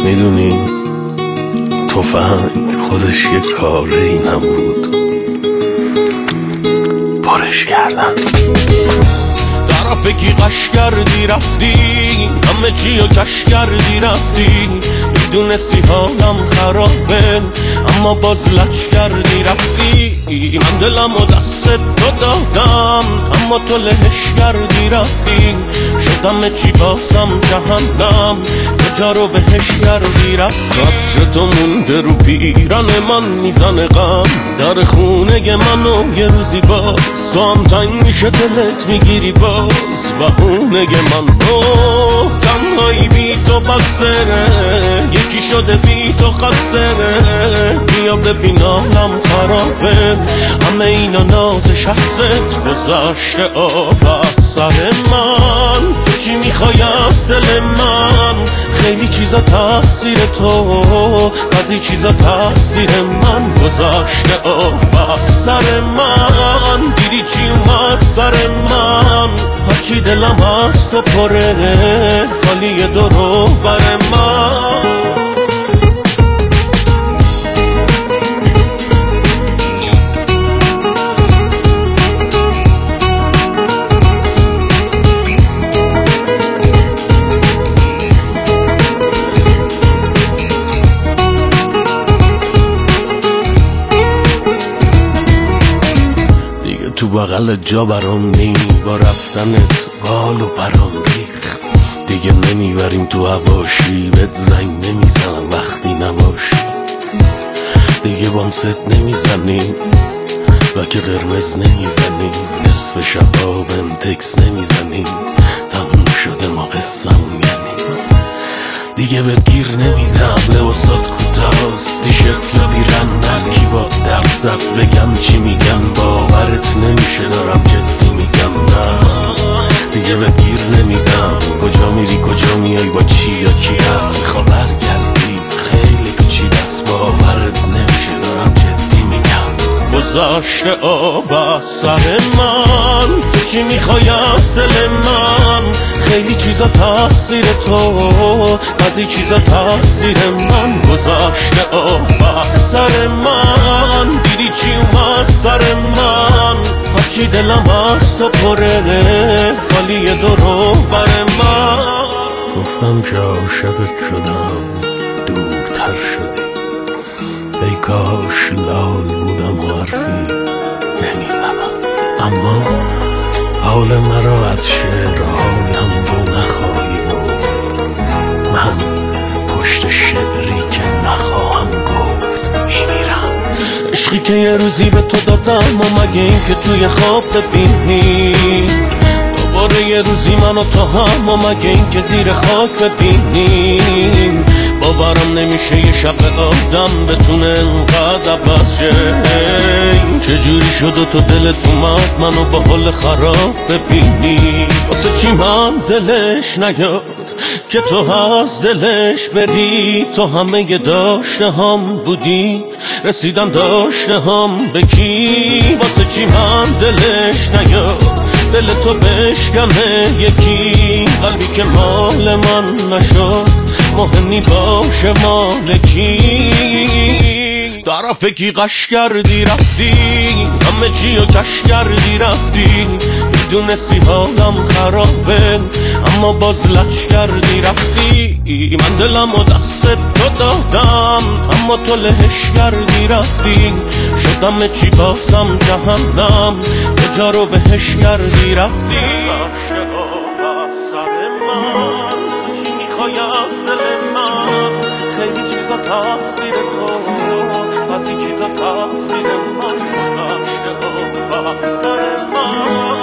میدونی تفنگ خودش یه کاری نبود، پرش کردن. طرف کی قش کردی رفتی، همه چی رو کش کردی رفتی، میدونستی حالم خرابه اما باز لچ کردی رفتی. من دلم و دست تو دادم اما تو لهش کردی رفتی، شدم چی باسم جهنم کجا رو بهش کردی رفتی. قطر تو مونده رو پیرن من میزنه غم در خونه منو یه روزی باز، تو هم تنگ میشه دلت میگیری باز بهونه من. تنهایی بی تو بسره، یکی شده بی تو خسره، بیا ببین حالم خرابه همه اینا ناز شخصت گذاشته آب از سر من. تو چی میخوای از دل من؟ خیلی چیزا تقصیر تو، بعضی چیزا تقصیر من گذاشته آب از سر من. دیدی چی اومد سر من؟ هرچی دلم از تو پره خالی درو بر من. تو بغل جا برام نی، با رفتنت بال و پرام ریخت. دیگه نمیبریم تو هواشی، بهت زنگ نمیزنم وقتی نباشی. دیگه بام ست نمیزنیم و که قرمز نمیزنیم، نصف شبا بهم تکس نمیزنیم، تموم شده ما قصه‌مون یعنی. دیگه بهت گیر نمیدم، لباسات کوتاست، تیشرت یا پیرن، هرکی با درد زد بگم چی میگم باورت نمیشه دارم جدی میگم. نه دیگه بهت گیر نمیدم، کجا میری کجا میای با چی یا کی هست، میخوا برگردی خیلی پیچیده‌ست باورت نمیشه دارم جدی میگم. گذاشته آب از سر من، تو چی میخوای از دل من؟ خیلی چیزا تقصیر تو، بعضی چیزا تقصیر من گذاشته آب از سر من. دیدی چی اومد سر من؟ هرچی دلم از تو پره خالی درو بر من. گفتم که عاشقت شدم دورتر شدی، ای کاش لال بودم و حرفی نمیزدم. اما حال مرا از شعرهایم رو نخواهی برد، من پشت شعری که نخواهم گفت میمیرم. عشقی که یه روزی به تو دادم و مگه این که توی خواب ببینی دوباره یه روزی من و تو هم، و مگه این که زیر خاک ببینیم. باورم نمیشه یه شب آدم بتونه انقدر عوض شه. چجوری شد و تو دلت اومد منو با حال خراب ببینی؟ واسه چی من دلش نیاد که تو از دلش بری؟ تو همه داشته هم بودی، رسیدم داشته هم به کی؟ واسه چی من دلش نیاد دل تو بشکنه یکی؟ قلبی که مال من نشد مهمی باشه مال کی؟ طرف کی قش کردی رفتی، همه چی رو کش کردی رفتی، میدونستی حالم خرابه اما باز لچ کردی رفتی. من دلم و دست تو دادم اما تو لهش کردی رفتی، شدم چی باسم جهنم کجا رو بهش کردی رفتی. تو چی میخوای از دل من؟ خیلی چیزا تقصیر تو، بعضی چیزا تقصیر من گذاشته و سر من.